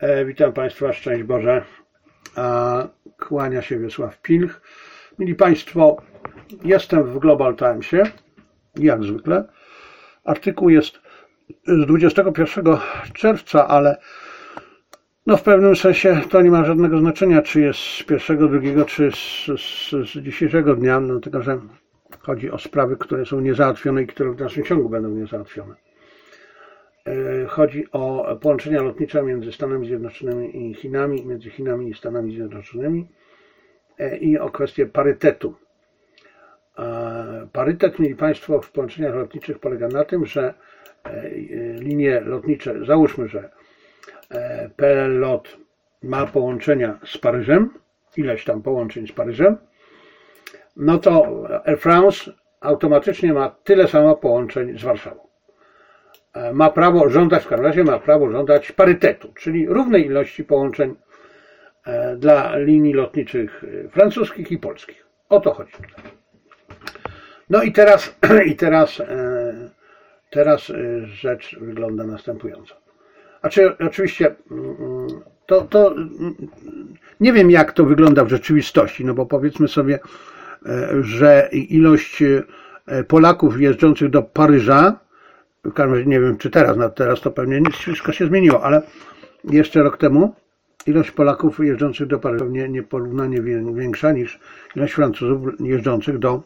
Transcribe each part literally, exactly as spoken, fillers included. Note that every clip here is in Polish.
E, witam Państwa, szczęść Boże. E, kłania się Wiesław Pilch. Mili Państwo, jestem w Global Timesie, jak zwykle. Artykuł jest z dwudziestego pierwszego czerwca, ale no w pewnym sensie to nie ma żadnego znaczenia, czy jest z pierwszego, drugiego, czy z, z, z dzisiejszego dnia, no tylko że chodzi o sprawy, które są niezałatwione i które w dalszym ciągu będą niezałatwione. Chodzi o połączenia lotnicze między Stanami Zjednoczonymi i Chinami, między Chinami i Stanami Zjednoczonymi i o kwestię parytetu. Parytet, mieli Państwo, w połączeniach lotniczych polega na tym, że linie lotnicze, załóżmy, że P L L LOT ma połączenia z Paryżem, ileś tam połączeń z Paryżem, no to Air France automatycznie ma tyle samo połączeń z Warszawą. Ma prawo żądać, w każdym razie ma prawo żądać parytetu, czyli równej ilości połączeń dla linii lotniczych francuskich i polskich. O to chodzi tutaj. No i teraz, i teraz, teraz rzecz wygląda następująco. Znaczy, oczywiście to, to nie wiem, jak to wygląda w rzeczywistości, no bo powiedzmy sobie, że ilość Polaków jeżdżących do Paryża, w każdym razie nie wiem, czy teraz, no teraz to pewnie wszystko się zmieniło, ale jeszcze rok temu ilość Polaków jeżdżących do Paryża pewnie nieporównanie większa niż ilość Francuzów jeżdżących do,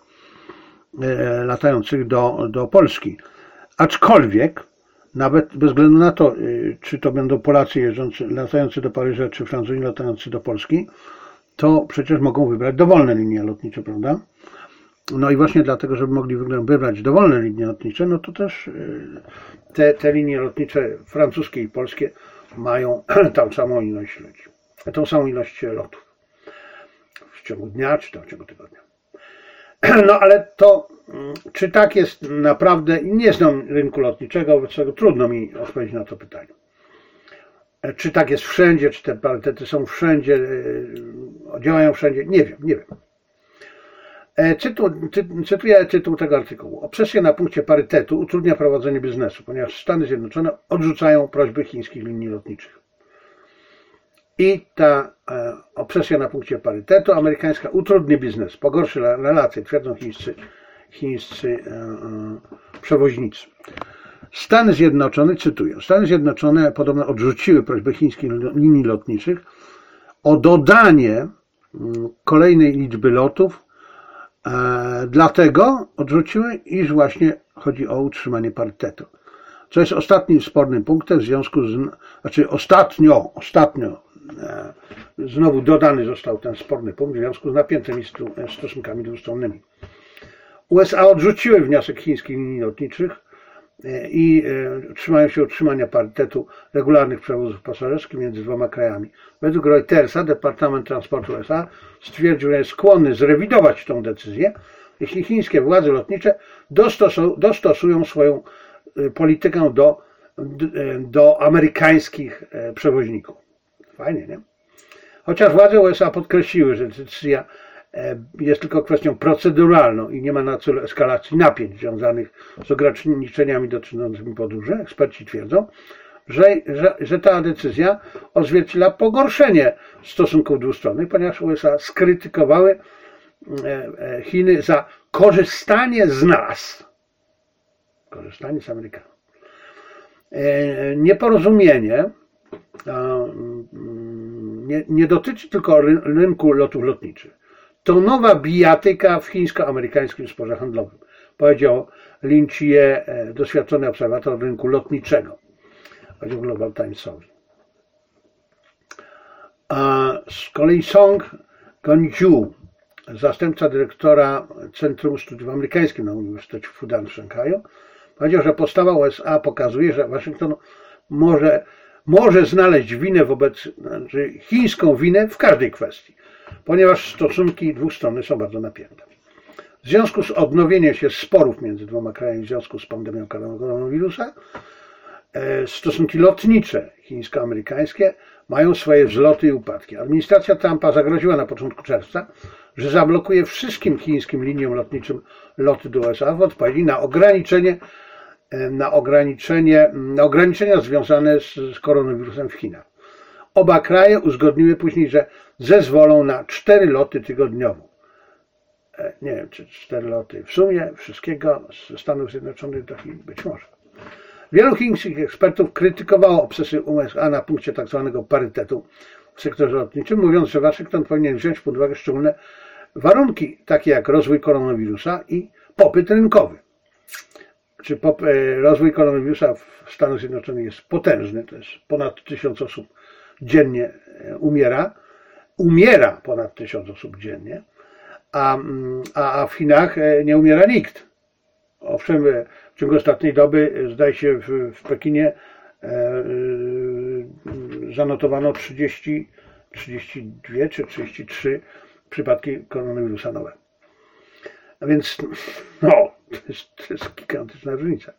e, latających do, do Polski. Aczkolwiek, nawet bez względu na to, czy to będą Polacy jeżdżący, latający do Paryża, czy Francuzi latający do Polski, to przecież mogą wybrać dowolne linie lotnicze, prawda? No i właśnie dlatego, żeby mogli wybrać dowolne linie lotnicze, no to też te, te linie lotnicze francuskie i polskie mają tą samą ilość ludzi, tą samą ilość lotów w ciągu dnia, czy to w ciągu tygodnia. No ale to, czy tak jest naprawdę, nie znam rynku lotniczego, wobec tego trudno mi odpowiedzieć na to pytanie. Czy tak jest wszędzie, czy te parytety są wszędzie, działają wszędzie, nie wiem, nie wiem. Cytu, ty, cytuję tytuł tego artykułu. Obsesja na punkcie parytetu utrudnia prowadzenie biznesu, ponieważ Stany Zjednoczone odrzucają prośby chińskich linii lotniczych. I ta e, obsesja na punkcie parytetu amerykańska utrudni biznes, pogorszy relacje, twierdzą chińscy, chińscy e, e, przewoźnicy. Stany Zjednoczone, cytuję, Stany Zjednoczone podobno odrzuciły prośbę chińskich linii lotniczych o dodanie m, kolejnej liczby lotów. E, dlatego odrzuciły, iż właśnie chodzi o utrzymanie parytetu. Co jest ostatnim spornym punktem w związku z, znaczy ostatnio, ostatnio e, znowu dodany został ten sporny punkt w związku z napiętymi stosunkami dwustronnymi. U S A odrzuciły wniosek chińskich linii lotniczych e, i e, trzymają się utrzymania parytetu regularnych przewozów pasażerskich między dwoma krajami. Według Reutersa Departament Transportu U S A stwierdził, że jest skłonny zrewidować tę decyzję, jeśli chińskie władze lotnicze dostosują swoją politykę do, do amerykańskich przewoźników. Fajnie, nie? Chociaż władze U S A podkreśliły, że decyzja jest tylko kwestią proceduralną i nie ma na celu eskalacji napięć związanych z ograniczeniami dotyczącymi podróży, eksperci twierdzą, Że, że, że ta decyzja odzwierciedla pogorszenie stosunków dwustronnych, ponieważ U S A skrytykowały Chiny za korzystanie z nas, korzystanie z Amerykanów. Nieporozumienie nie, nie dotyczy tylko rynku lotów lotniczych. To nowa bijatyka w chińsko-amerykańskim sporze handlowym, powiedział Lin Chie, doświadczony obserwator rynku lotniczego. Chodzi o Global Timesowi. A z kolei Song Gongju, zastępca dyrektora Centrum Studiów Amerykańskich na Uniwersytecie Fudan w Szanghaju, powiedział, że postawa U S A pokazuje, że Waszyngton może, może znaleźć winę wobec, znaczy chińską winę w każdej kwestii, ponieważ stosunki dwustronne są bardzo napięte. W związku z odnowieniem się sporów między dwoma krajami w związku z pandemią koronawirusa, stosunki lotnicze chińsko-amerykańskie mają swoje wzloty i upadki. Administracja Trumpa zagroziła na początku czerwca, że zablokuje wszystkim chińskim liniom lotniczym loty do U S A w odpowiedzi na ograniczenie, na ograniczenie, na ograniczenia związane z, z koronawirusem w Chinach. Oba kraje uzgodniły później, że zezwolą na cztery loty tygodniowo. Nie wiem, czy cztery loty w sumie wszystkiego ze Stanów Zjednoczonych do Chin, być może. Wielu chińskich ekspertów krytykowało obsesję U S A na punkcie tak zwanego parytetu w sektorze lotniczym, mówiąc, że Waszyngton powinien wziąć pod uwagę szczególne warunki, takie jak rozwój koronawirusa i popyt rynkowy. Czy pop, rozwój koronawirusa w Stanach Zjednoczonych jest potężny, to jest ponad tysiąc osób dziennie umiera, umiera ponad tysiąc osób dziennie, a, a w Chinach nie umiera nikt. Owszem, w ciągu ostatniej doby, zdaje się, w, w Pekinie e, zanotowano trzydzieści, trzydzieści dwa czy trzydzieści trzy przypadki koronawirusa nowe. A więc, no, to jest, to jest gigantyczna różnica.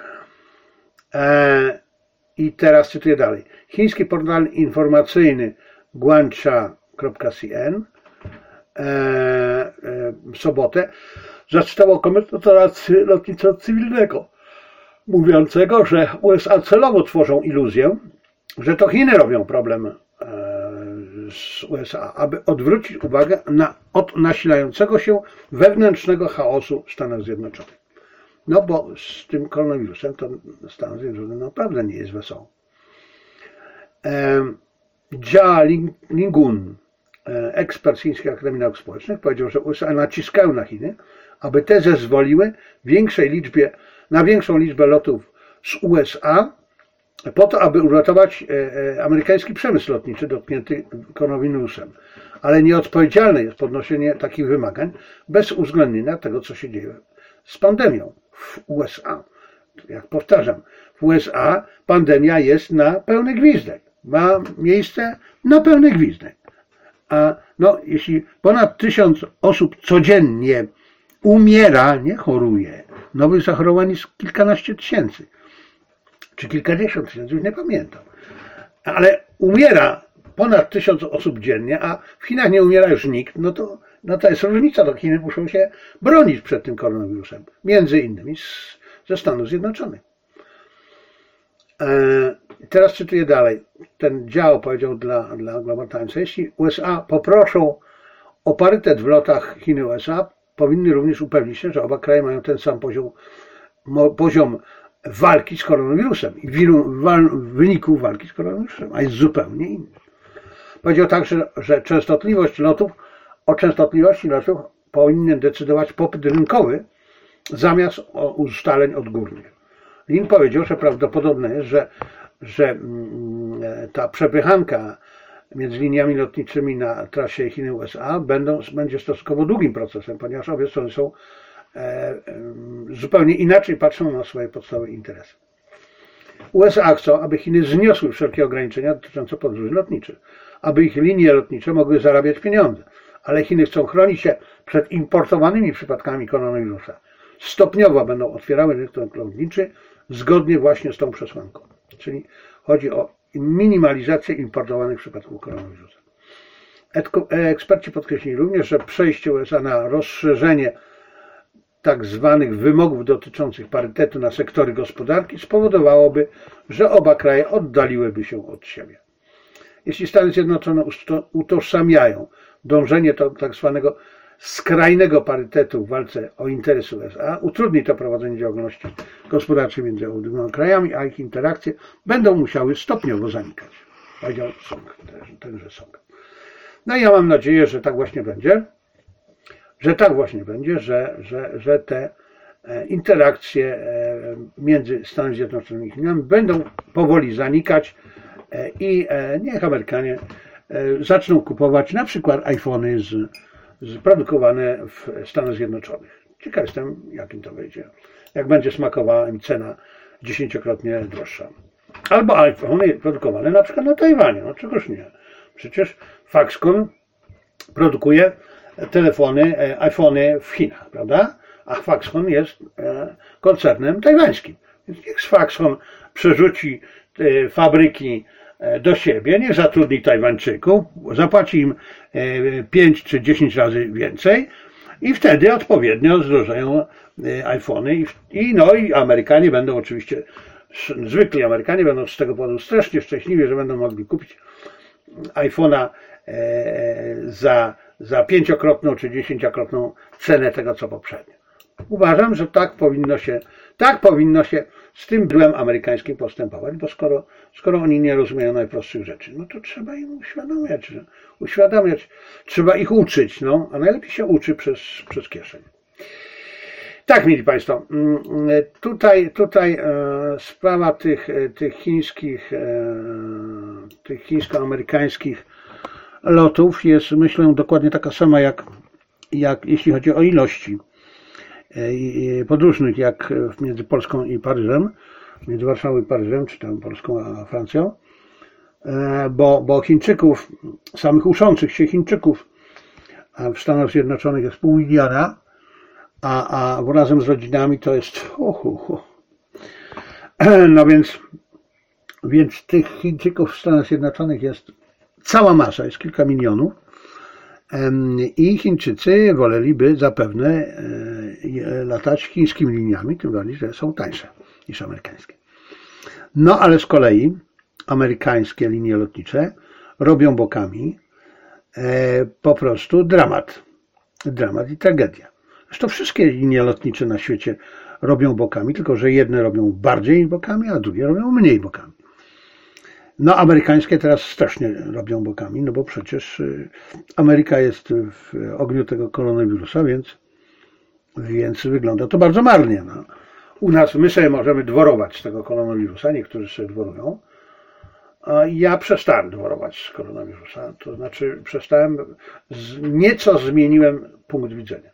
E, I teraz cytuję dalej. Chiński portal informacyjny guancha kropka c n e, e, w sobotę zacytował komentatora lotnictwa cywilnego, mówiącego, że U S A celowo tworzą iluzję, że to Chiny robią problem z U S A, aby odwrócić uwagę na, od nasilającego się wewnętrznego chaosu Stanów Zjednoczonych. No bo z tym koronawirusem to Stanów Zjednoczonych naprawdę nie jest wesoło. Jia Lingun, ekspert z Chińskiej Akademii Nauk Społecznych, powiedział, że U S A naciskają na Chiny, aby te zezwoliły większej liczbie, na większą liczbę lotów z U S A, po to, aby uratować amerykański przemysł lotniczy dotknięty koronawirusem. Ale nieodpowiedzialne jest podnoszenie takich wymagań bez uwzględnienia tego, co się dzieje z pandemią w U S A. Jak powtarzam, w U S A pandemia jest na pełny gwizdek. Ma miejsce na pełny gwizdek. A no, jeśli ponad tysiąc osób codziennie umiera, nie choruje, nowych zachorowań jest kilkanaście tysięcy, czy kilkadziesiąt tysięcy, już nie pamiętam, ale umiera ponad tysiąc osób dziennie, a w Chinach nie umiera już nikt, no to, no to jest różnica, to Chiny muszą się bronić przed tym koronawirusem, między innymi z, ze Stanów Zjednoczonych. E, teraz czytuję dalej. Ten dział powiedział dla, dla Global Times, jeśli U S A poproszą o parytet w lotach Chiny-U S A, powinny również upewnić się, że oba kraje mają ten sam poziom, poziom walki z koronawirusem i w wyniku walki z koronawirusem, a jest zupełnie inny. Powiedział także, że częstotliwość lotów, o częstotliwości lotów powinien decydować popyt rynkowy zamiast ustaleń odgórnych. Lin powiedział, że prawdopodobne jest, że, że ta przepychanka między liniami lotniczymi na trasie Chiny-U S A będą, będzie stosunkowo długim procesem, ponieważ obie strony są e, e, zupełnie inaczej patrzą na swoje podstawowe interesy. U S A chcą, aby Chiny zniosły wszelkie ograniczenia dotyczące podróży lotniczych, aby ich linie lotnicze mogły zarabiać pieniądze, ale Chiny chcą chronić się przed importowanymi przypadkami koronawirusa. Stopniowo będą otwierały rynek lotniczy zgodnie właśnie z tą przesłanką. Czyli chodzi o minimalizację importowanych przypadków koronawirusa. Eksperci podkreślili również, że przejście U S A na rozszerzenie tak zwanych wymogów dotyczących parytetu na sektory gospodarki spowodowałoby, że oba kraje oddaliłyby się od siebie. Jeśli Stany Zjednoczone utożsamiają dążenie do tak zwanego skrajnego parytetu w walce o interesy U S A, utrudni to prowadzenie działalności gospodarczej między obydwoma krajami, a ich interakcje będą musiały stopniowo zanikać. Powiedział Song, tenże Song. No i ja mam nadzieję, że tak właśnie będzie, że tak właśnie będzie, że, że, że te interakcje między Stanami Zjednoczonymi i Chinami będą powoli zanikać i niech Amerykanie zaczną kupować na przykład iPhony z produkowane w Stanach Zjednoczonych. Ciekaw jestem, jak im to wyjdzie. Jak będzie smakowała im cena dziesięciokrotnie droższa. Albo iPhony produkowane na przykład na Tajwanie. No czegoż nie. Przecież Foxconn produkuje telefony, iPhony w Chinach, prawda? A Foxconn jest koncernem tajwańskim. Więc niech Foxconn przerzuci fabryki do siebie, niech zatrudni Tajwańczyków, zapłaci im pięć czy dziesięć razy więcej i wtedy odpowiednio zdrożeją iPhony i, i no i Amerykanie będą oczywiście, zwykli Amerykanie będą z tego powodu strasznie szczęśliwi, że będą mogli kupić iPhone'a za, za pięciokrotną czy dziesięciokrotną cenę tego, co poprzednio. Uważam, że tak powinno się, tak powinno się z tym byłem amerykańskim postępować, bo skoro, skoro oni nie rozumieją najprostszych rzeczy, no to trzeba im uświadamiać, że, uświadamiać, trzeba ich uczyć, no, a najlepiej się uczy przez, przez kieszeń. Tak, mili Państwo, tutaj, tutaj sprawa tych, tych chińskich, tych chińsko-amerykańskich lotów jest, myślę, dokładnie taka sama jak, jak jeśli chodzi o ilości podróżnych, jak między Polską i Paryżem, między Warszawą i Paryżem, czy tam Polską a Francją, bo, bo Chińczyków, samych uczących się Chińczyków w Stanach Zjednoczonych jest pół miliona, a, a razem z rodzinami to jest oh, oh, oh. No więc, więc tych Chińczyków w Stanach Zjednoczonych jest cała masa, jest kilka milionów i Chińczycy woleliby zapewne latać chińskimi liniami, tym bardziej, że są tańsze niż amerykańskie. No ale z kolei amerykańskie linie lotnicze robią bokami po prostu dramat. Dramat i tragedia. Zresztą wszystkie linie lotnicze na świecie robią bokami, tylko że jedne robią bardziej bokami, a drugie robią mniej bokami. No amerykańskie teraz strasznie robią bokami, no bo przecież Ameryka jest w ogniu tego koronawirusa, więc, więc wygląda to bardzo marnie. No. U nas my sobie możemy dworować z tego koronawirusa, niektórzy sobie dworują. A ja przestałem dworować z koronawirusa, to znaczy przestałem, nieco zmieniłem punkt widzenia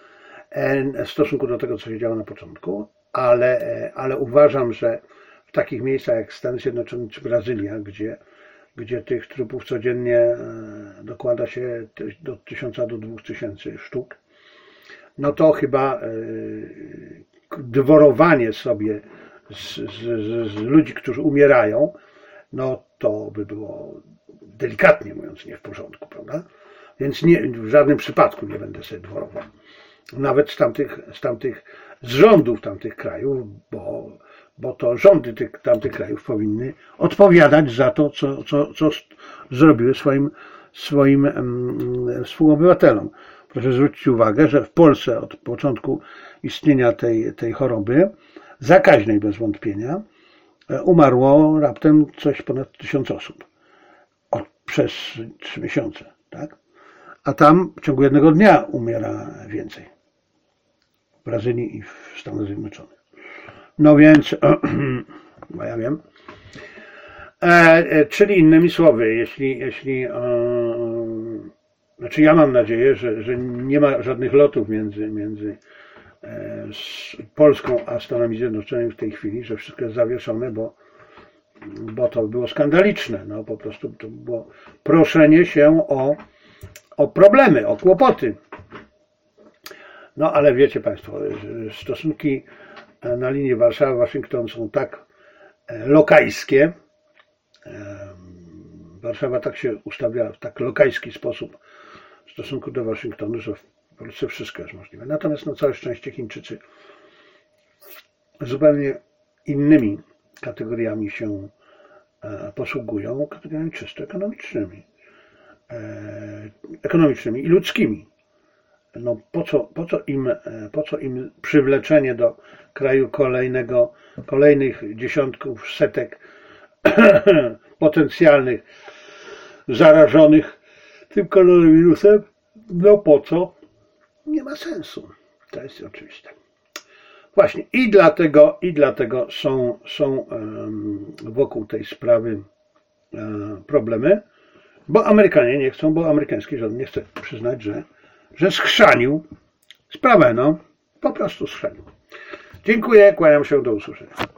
w stosunku do tego, co się działo na początku, ale, ale uważam, że w takich miejscach jak Stany Zjednoczone czy Brazylia, gdzie, gdzie tych trupów codziennie dokłada się do tysiąca do dwóch tysięcy sztuk, no to chyba dworowanie sobie z, z, z ludzi, którzy umierają, no to by było delikatnie mówiąc nie w porządku, prawda? Więc nie, w żadnym przypadku nie będę sobie dworował. Nawet z tamtych, z tamtych z rządów tamtych krajów, bo, bo to rządy tych, tamtych krajów powinny odpowiadać za to, co, co, co zrobiły swoim, swoim um, współobywatelom. Proszę zwrócić uwagę, że w Polsce od początku istnienia tej, tej choroby, zakaźnej bez wątpienia, umarło raptem coś ponad tysiąc osób o, przez trzy miesiące, tak? A tam w ciągu jednego dnia umiera więcej. W Brazylii i w Stanach Zjednoczonych. No więc, no ja wiem. E, czyli innymi słowy, jeśli, jeśli e, znaczy ja mam nadzieję, że, że nie ma żadnych lotów między, między e, Polską a Stanami Zjednoczonymi w tej chwili, że wszystko jest zawieszone, bo, bo to było skandaliczne. No po prostu to było proszenie się o o problemy, o kłopoty. No ale wiecie Państwo, stosunki na linii Warszawa-Waszyngton są tak lokajskie, Warszawa tak się ustawia w tak lokajski sposób w stosunku do Waszyngtonu, że w Polsce wszystko jest możliwe. Natomiast na całe szczęście Chińczycy zupełnie innymi kategoriami się posługują, kategoriami czysto ekonomicznymi. ekonomicznymi i ludzkimi. No po co, po co im, po co im przywleczenie do kraju kolejnego, kolejnych dziesiątków, setek potencjalnych zarażonych tym koronawirusem? No po co? Nie ma sensu. To jest oczywiste. Właśnie i dlatego, i dlatego są, są wokół tej sprawy problemy, bo Amerykanie nie chcą, bo amerykański rząd nie chce przyznać, że, że schrzanił sprawę, no, po prostu schrzanił. Dziękuję, kłaniam się, do usłyszenia.